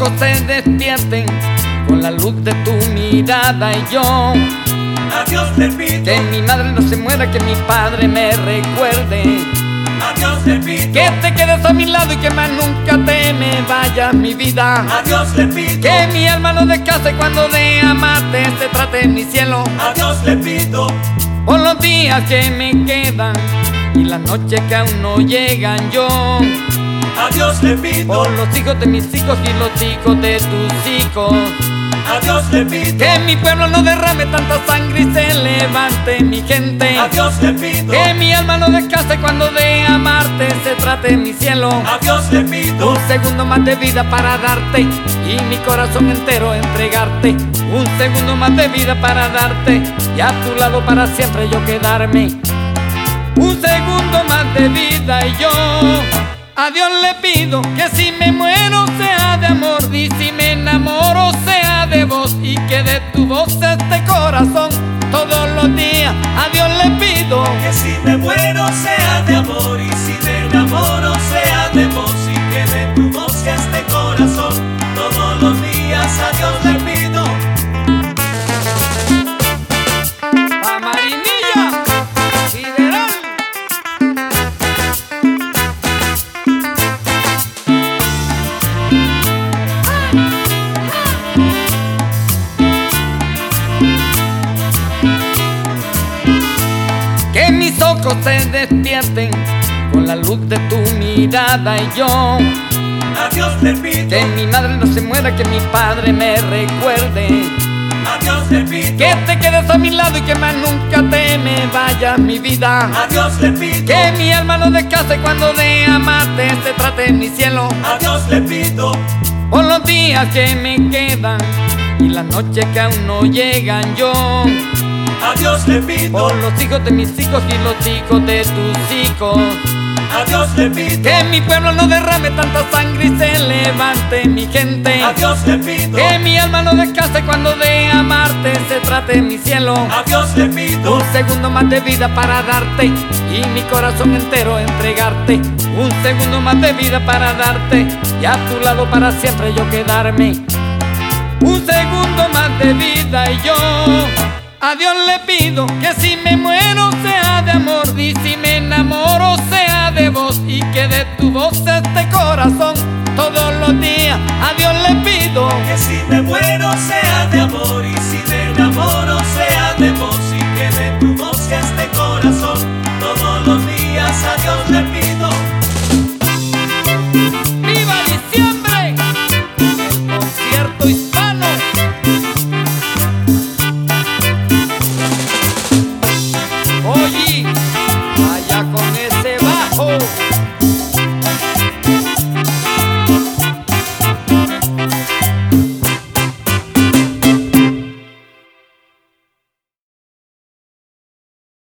ojos se despierten con la luz de tu mirada y yo a Dios le pido que mi madre no se muera, que mi padre me recuerde, a Dios le pido que te quedes a mi lado y que más nunca te me vayas mi vida, a Dios le pido que mi alma no descanse cuando de amarte se trate en mi cielo, a Dios le pido por los días que me quedan y las noches que aún no llegan yo, a Dios le pido por los hijos de mis hijos y los hijos de tus hijos, a Dios le pido que mi pueblo no derrame tanta sangre y se levante mi gente, a Dios le pido que mi alma no descanse cuando de amarte se trate en mi cielo, a Dios le pido un segundo más de vida para darte y mi corazón entero entregarte, un segundo más de vida para darte y a tu lado para siempre yo quedarme, un segundo más de vida y yo a Dios le pido que si me muero sea de amor y si me enamoro sea de vos y que de tu voz este corazón todos los días. A Dios le pido que si me muero sea de amor y si me enamoro sea de vos y que de tu voz este corazón todos los días. A Dios le pido a Marinilla Sideral. Que mis ojos se despierten con la luz de tu mirada y yo a Dios le pido que mi madre no se muera, que mi padre me recuerde, a Dios le pido que te quedes a mi lado y que más nunca te me vayas mi vida, a Dios le pido que mi alma no descanse cuando de amarte se trate en mi cielo, a Dios le pido por los días que me quedan y las noches que aún no llegan yo, a Dios le pido por los hijos de mis hijos y los hijos de tus hijos, a Dios le pido que mi pueblo no derrame tanta sangre y se levante mi gente, a Dios le pido que mi alma no descanse cuando de amarte se trate en mi cielo, a Dios le pido un segundo más de vida para darte y mi corazón entero entregarte, un segundo más de vida para darte y a tu lado para siempre yo quedarme, un segundo más de vida y yo a Dios le pido que si me muero sea de amor y si me enamoro sea de vos y que de tu voz este corazón